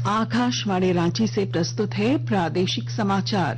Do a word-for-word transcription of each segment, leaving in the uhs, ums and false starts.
आकाशवाणी रांची से प्रस्तुत है प्रादेशिक समाचार।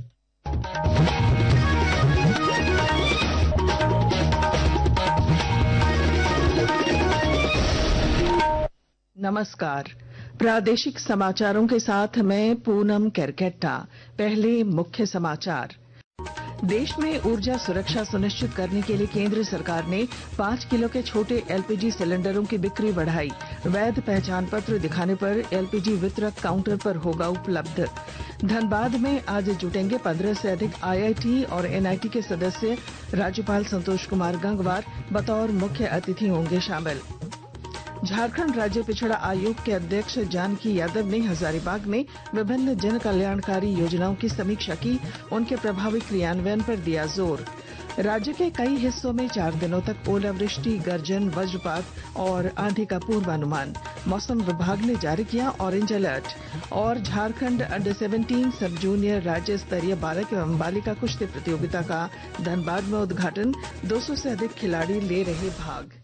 नमस्कार, प्रादेशिक समाचारों के साथ मैं पूनम केरकेट्टा। पहले मुख्य समाचार। देश में ऊर्जा सुरक्षा सुनिश्चित करने के लिए केंद्र सरकार ने पांच किलो के छोटे एलपीजी सिलेंडरों की बिक्री बढ़ाई। वैध पहचान पत्र दिखाने पर एलपीजी वितरक काउंटर पर होगा उपलब्ध। धनबाद में आज जुटेंगे पंद्रह से अधिक आईआईटी और एनआईटी के सदस्य। राज्यपाल संतोष कुमार गंगवार बतौर मुख्य अतिथि होंगे शामिल। झारखंड राज्य पिछड़ा आयोग के अध्यक्ष जानकी यादव ने हजारीबाग में विभिन्न जन कल्याणकारी योजनाओं की समीक्षा की। उनके प्रभावी क्रियान्वयन पर दिया जोर। राज्य के कई हिस्सों में चार दिनों तक ओलावृष्टि, गर्जन, वज्रपात और आंधी का पूर्वानुमान। मौसम विभाग ने जारी किया ऑरेंज अलर्ट। और Jharkhand under seventeen sub junior राज्य स्तरीय बालक एवं बालिका कुश्ती प्रतियोगिता का धनबाद में उद्घाटन। दो सौ से अधिक खिलाड़ी ले रहे भाग।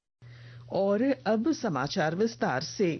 और अब समाचार विस्तार से।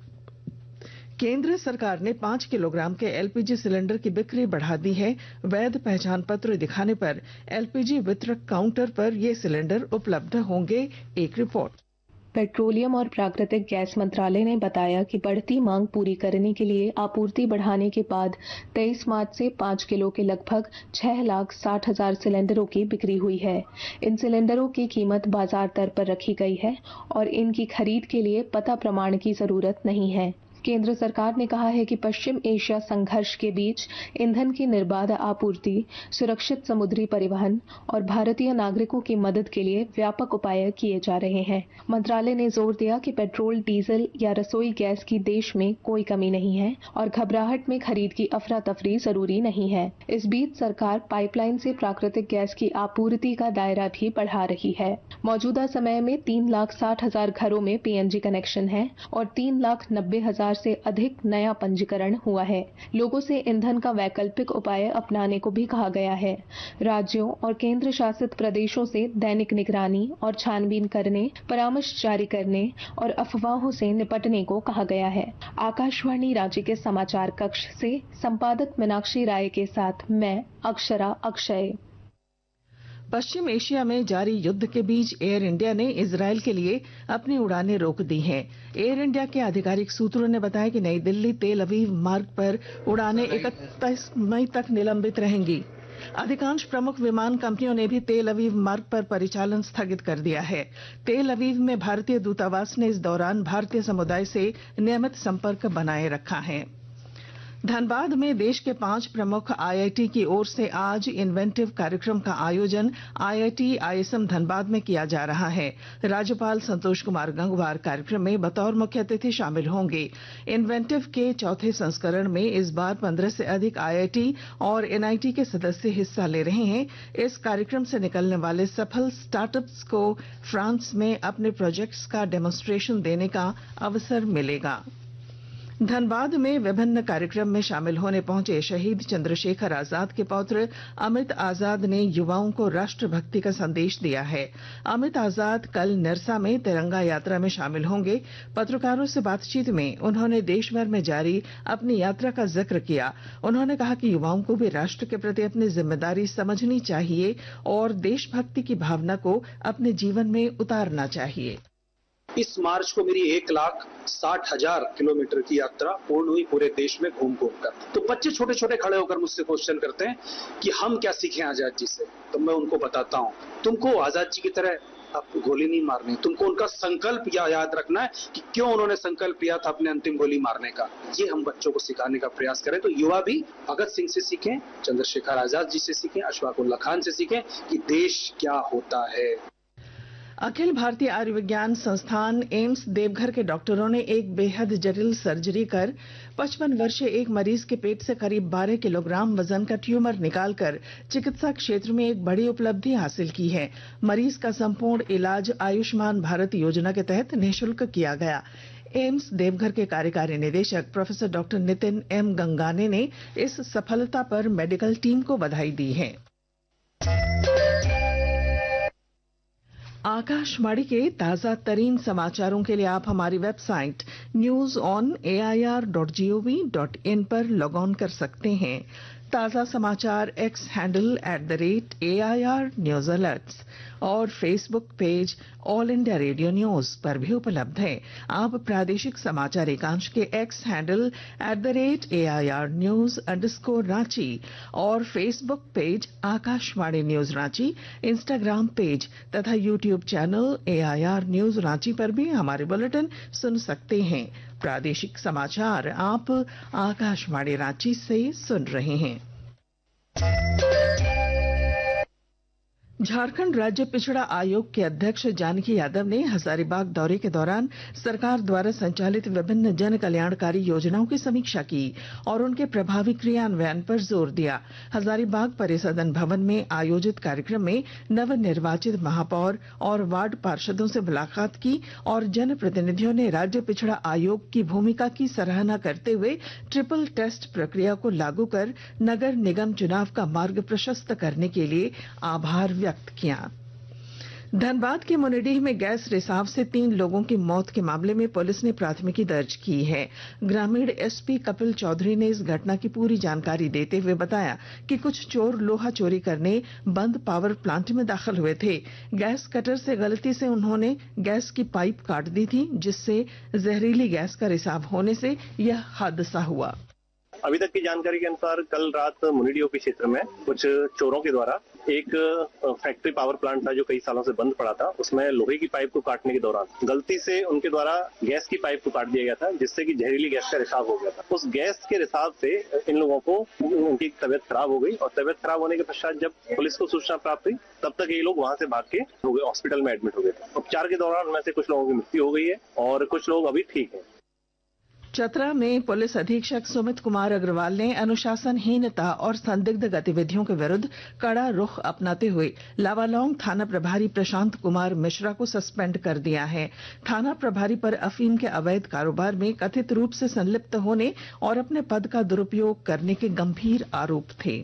केंद्र सरकार ने पांच किलोग्राम के एलपीजी सिलेंडर की बिक्री बढ़ा दी है। वैध पहचान पत्र दिखाने पर एलपीजी वितरक काउंटर पर ये सिलेंडर उपलब्ध होंगे। एक रिपोर्ट। पेट्रोलियम और प्राकृतिक गैस मंत्रालय ने बताया कि बढ़ती मांग पूरी करने के लिए आपूर्ति बढ़ाने के बाद तेईस मार्च से पांच किलो के लगभग छह लाख साठ हजार सिलेंडरों की बिक्री हुई है। इन सिलेंडरों की कीमत बाजार दर पर रखी गई है और इनकी खरीद के लिए पता प्रमाण की जरूरत नहीं है। केंद्र सरकार ने कहा है कि पश्चिम एशिया संघर्ष के बीच ईंधन की निर्बाध आपूर्ति, सुरक्षित समुद्री परिवहन और भारतीय नागरिकों की मदद के लिए व्यापक उपाय किए जा रहे हैं। मंत्रालय ने जोर दिया कि पेट्रोल, डीजल या रसोई गैस की देश में कोई कमी नहीं है और घबराहट में खरीद की अफरा तफरी जरूरी नहीं है। इस बीच सरकार पाइपलाइन से प्राकृतिक गैस की आपूर्ति का दायरा भी बढ़ा रही है। मौजूदा समय में तीन लाख साठ हजार घरों में पीएनजी कनेक्शन है और तीन लाख नब्बे हजार से अधिक नया पंजीकरण हुआ है। लोगों से ईंधन का वैकल्पिक उपाय अपनाने को भी कहा गया है। राज्यों और केंद्र शासित प्रदेशों से दैनिक निगरानी और छानबीन करने, परामर्श जारी करने और अफवाहों से निपटने को कहा गया है। आकाशवाणी रांची के समाचार कक्ष से संपादक मीनाक्षी राय के साथ मैं अक्षरा अक्षय। पश्चिम एशिया में जारी युद्ध के बीच एयर इंडिया ने इजरायल के लिए अपनी उड़ानें रोक दी हैं। एयर इंडिया के आधिकारिक सूत्रों ने बताया कि नई दिल्ली तेल अवीव मार्ग पर उड़ानें इकतीस मई तक निलंबित रहेंगी। अधिकांश प्रमुख विमान कंपनियों ने भी तेल अवीव मार्ग पर परिचालन स्थगित कर दिया है। तेल अवीव में भारतीय दूतावास ने इस दौरान भारतीय समुदाय से नियमित संपर्क बनाए रखा है। धनबाद में देश के पांच प्रमुख आईआईटी की ओर से आज इन्वेंटिव कार्यक्रम का आयोजन आईआईटी आईएसएम धनबाद में किया जा रहा है। राज्यपाल संतोष कुमार गंगवार कार्यक्रम में बतौर मुख्य अतिथि शामिल होंगे। इन्वेंटिव के चौथे संस्करण में इस बार पंद्रह से अधिक आईआईटी और एनआईटी के सदस्य हिस्सा ले रहे हैं। इस कार्यक्रम से निकलने वाले सफल स्टार्टअप्स को फ्रांस में अपने प्रोजेक्ट्स का डेमोन्स्ट्रेशन देने का अवसर मिलेगा। धनबाद में विभिन्न कार्यक्रम में शामिल होने पहुंचे शहीद चंद्रशेखर आजाद के पौत्र अमित आजाद ने युवाओं को राष्ट्रभक्ति का संदेश दिया है। अमित आजाद कल निरसा में तिरंगा यात्रा में शामिल होंगे। पत्रकारों से बातचीत में उन्होंने देश भर में जारी अपनी यात्रा का जिक्र किया। उन्होंने कहा कि युवाओं को भी राष्ट्र के प्रति अपनी जिम्मेदारी समझनी चाहिए और देशभक्ति की भावना को अपने जीवन में उतारना चाहिए। इस मार्च को मेरी एक लाख साठ हजार किलोमीटर की यात्रा पूर्ण हुई पूरे देश में घूम घूम कर। तो बच्चे छोटे छोटे खड़े होकर मुझसे क्वेश्चन करते हैं कि हम क्या सीखें आजाद जी से। तो मैं उनको बताता हूं, तुमको आजाद जी की तरह आपको गोली नहीं मारनी, तुमको उनका संकल्प या याद रखना है कि क्यों उन्होंने संकल्प लिया था अपने अंतिम गोली मारने का। ये हम बच्चों को सिखाने का प्रयास करें। तो युवा भी भगत सिंह से सीखें, चंद्रशेखर आजाद जी से सीखें, अशफाक उल्लाह खान से सीखें कि देश क्या होता है। अखिल भारतीय आयुर्विज्ञान संस्थान एम्स देवघर के डॉक्टरों ने एक बेहद जटिल सर्जरी कर पचपन वर्षीय एक मरीज के पेट से करीब बारह किलोग्राम वजन का ट्यूमर निकालकर चिकित्सा क्षेत्र में एक बड़ी उपलब्धि हासिल की है। मरीज का संपूर्ण इलाज आयुष्मान भारत योजना के तहत निःशुल्क किया गया। एम्स देवघर के कार्यकारी निदेशक professor doctor Nitin M Gangane ने इस सफलता पर मेडिकल टीम को बधाई दी है। आकाशवाणी के ताजा तरीन समाचारों के लिए आप हमारी website news on A I R dot G O V dot in पर लॉग ऑन कर सकते हैं। ताजा समाचार X handle at the rate A I R news alerts और Facebook page All India Radio news पर भी उपलब्ध है। आप प्रादेशिक समाचार एकांश के X handle at the rate A I R news underscore Ranchi और Facebook page Akashvani news Ranchi, Instagram page तथा YouTube channel A I R news Ranchi पर भी हमारे बुलेटिन सुन सकते हैं। प्रादेशिक समाचार आप आकाशवाणी रांची से सुन रहे हैं। झारखंड राज्य पिछड़ा आयोग के अध्यक्ष जानकी यादव ने हजारीबाग दौरे के दौरान सरकार द्वारा संचालित विभिन्न जन कल्याणकारी योजनाओं की समीक्षा की और उनके प्रभावी क्रियान्वयन पर जोर दिया। हजारीबाग परिसदन भवन में आयोजित कार्यक्रम में नवनिर्वाचित महापौर और वार्ड पार्षदों से मुलाकात की और जनप्रतिनिधियों ने राज्य पिछड़ा आयोग की भूमिका की सराहना करते हुए ट्रिपल टेस्ट प्रक्रिया को लागू कर नगर निगम चुनाव का मार्ग प्रशस्त करने के लिए आभार व्यक्त किया। धनबाद के मुनिडीह में गैस रिसाव से तीन लोगों की मौत के मामले में पुलिस ने प्राथमिकी दर्ज की है। ग्रामीण एस पी कपिल चौधरी ने इस घटना की पूरी जानकारी देते हुए बताया कि कुछ चोर लोहा चोरी करने बंद पावर प्लांट में दाखिल हुए थे। गैस कटर से गलती से उन्होंने गैस की पाइप काट दी थी, जिससे जहरीली गैस का रिसाव होने से यह हादसा हुआ। अभी तक की जानकारी के अनुसार कल रात मुनिडीह के क्षेत्र में कुछ चोरों के द्वारा एक फैक्ट्री पावर प्लांट था जो कई सालों से बंद पड़ा था, उसमें लोहे की पाइप को काटने के दौरान गलती से उनके द्वारा गैस की पाइप को काट दिया गया था, जिससे कि जहरीली गैस का रिसाव हो गया था। उस गैस के रिसाव से इन लोगों को उनकी तबियत खराब हो गई और तबियत खराब होने के पश्चात जब पुलिस को सूचना प्राप्त हुई तब तक ये लोग वहां से भाग के हॉस्पिटल में एडमिट हो गए थे। उपचार के दौरान उनमें से कुछ लोगों की मृत्यु हो गई है और कुछ लोग अभी ठीक है। चतरा में पुलिस अधीक्षक सुमित कुमार अग्रवाल ने अनुशासनहीनता और संदिग्ध गतिविधियों के विरुद्ध कड़ा रुख अपनाते हुए लावालौंग थाना प्रभारी प्रशांत कुमार मिश्रा को सस्पेंड कर दिया है। थाना प्रभारी पर अफीम के अवैध कारोबार में कथित रूप से संलिप्त होने और अपने पद का दुरुपयोग करने के गंभीर आरोप थे।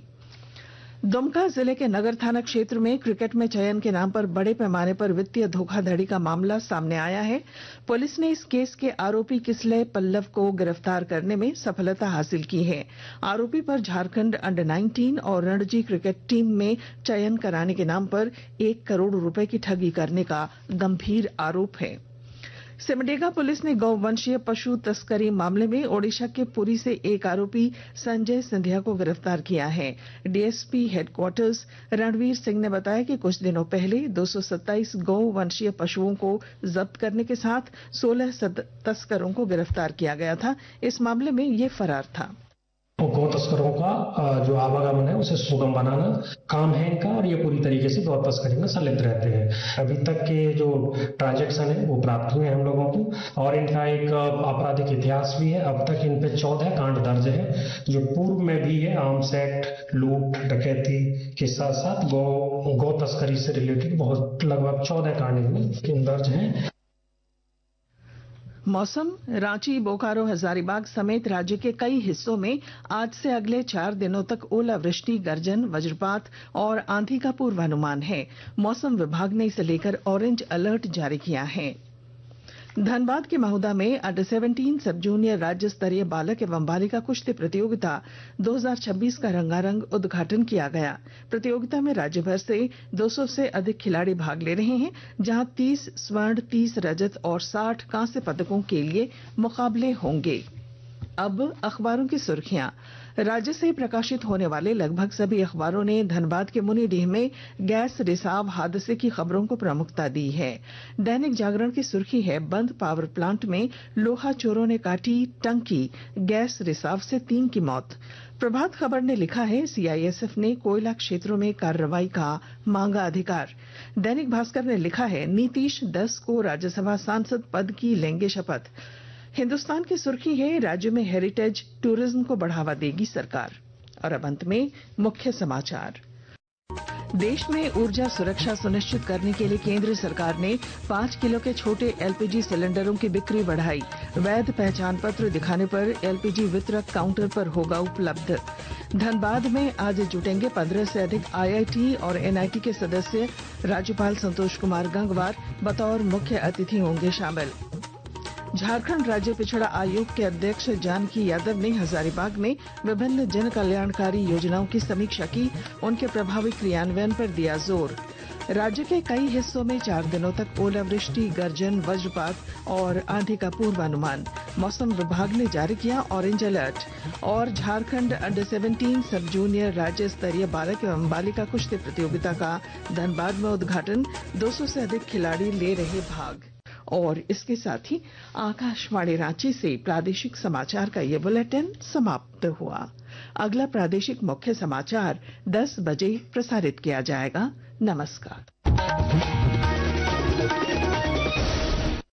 दुमका जिले के नगर थाना क्षेत्र में क्रिकेट में चयन के नाम पर बड़े पैमाने पर वित्तीय धोखाधड़ी का मामला सामने आया है। पुलिस ने इस केस के आरोपी किसले पल्लव को गिरफ्तार करने में सफलता हासिल की है। आरोपी पर झारखंड अंडर नाइनटीन और रणजी क्रिकेट टीम में चयन कराने के नाम पर एक करोड़ रुपए की ठगी करने का गंभीर आरोप है। सिमडेगा पुलिस ने गौवंशीय पशु तस्करी मामले में ओडिशा के पुरी से एक आरोपी संजय सिंधिया को गिरफ्तार किया है। डीएसपी हेडक्वार्टर्स रणवीर सिंह ने बताया कि कुछ दिनों पहले दो सौ सत्ताईस गौवंशीय पशुओं को जब्त करने के साथ सोलह तस्करों को गिरफ्तार किया गया था। इस मामले में ये फरार था। गौ तस्करों का जो आवागमन है उसे सुगम बनाना काम है इनका और ये पूरी तरीके से गौ तस्करी में संलिप्त रहते हैं। अभी तक के जो ट्रांजैक्शन है वो प्राप्त हुए हैं हम लोगों को और इनका एक आपराधिक इतिहास भी है। अब तक इन पे चौदह कांड दर्ज है जो पूर्व में भी है। आर्म्स एक्ट, लूट, डकैती के साथ साथ गौ गौ तस्करी से रिलेटेड बहुत लगभग चौदह कांड इनमें दर्ज हैं। मौसम। रांची, बोकारो, हजारीबाग समेत राज्य के कई हिस्सों में आज से अगले चार दिनों तक ओलावृष्टि, गर्जन, वज्रपात और आंधी का पूर्वानुमान है। मौसम विभाग ने इसे लेकर ऑरेंज अलर्ट जारी किया है। धनबाद के महुदा में अंडर सेवनटीन सब जूनियर राज्य स्तरीय बालक एवं बालिका कुश्ती प्रतियोगिता दो हज़ार छब्बीस का रंगारंग उद्घाटन किया गया। प्रतियोगिता में राज्य भर से दो सौ से अधिक खिलाड़ी भाग ले रहे हैं, जहां तीस स्वर्ण, तीस रजत और साठ कांस्य पदकों के लिए मुकाबले होंगे। अब अखबारों की सुर्खियां। राज्य से प्रकाशित होने वाले लगभग सभी अखबारों ने धनबाद के मुनिडीह में गैस रिसाव हादसे की खबरों को प्रमुखता दी है। दैनिक जागरण की सुर्खी है, बंद पावर प्लांट में लोहा चोरों ने काटी टंकी, गैस रिसाव से तीन की मौत। प्रभात खबर ने लिखा है, सीआईएसएफ ने कोयला क्षेत्रों में कार्रवाई का मांगा अधिकार। दैनिक भास्कर ने लिखा है, नीतीश दस को राज्यसभा सांसद पद की लेंगे शपथ। हिंदुस्तान की सुर्खी है, राज्य में हेरिटेज टूरिज्म को बढ़ावा देगी सरकार। और अब अंत में मुख्य समाचार। देश में ऊर्जा सुरक्षा सुनिश्चित करने के लिए केंद्र सरकार ने पाँच किलो के छोटे एलपीजी सिलेंडरों की बिक्री बढ़ाई। वैध पहचान पत्र दिखाने पर एलपीजी वितरक काउंटर पर होगा उपलब्ध। धनबाद में आज जुटेंगे पंद्रह से अधिक आईआईटी और एनआईटी के सदस्य। राज्यपाल संतोष कुमार गंगवार बतौर मुख्य अतिथि होंगे शामिल। झारखंड राज्य पिछड़ा आयोग के अध्यक्ष जानकी यादव ने हजारीबाग में विभिन्न जन कल्याणकारी योजनाओं की समीक्षा की। उनके प्रभावी क्रियान्वयन पर दिया जोर। राज्य के कई हिस्सों में चार दिनों तक ओलावृष्टि, गर्जन, वज्रपात और आंधी का पूर्वानुमान। मौसम विभाग ने जारी किया ऑरेंज अलर्ट। और Jharkhand under seventeen sub junior राज्य स्तरीय बालक एवं बालिका कुश्ती प्रतियोगिता का धनबाद में उद्घाटन। दो सौ से अधिक खिलाड़ी ले रहे भाग। और इसके साथ ही आकाशवाणी रांची से प्रादेशिक समाचार का ये बुलेटिन समाप्त हुआ। अगला प्रादेशिक मुख्य समाचार दस बजे प्रसारित किया जाएगा। नमस्कार।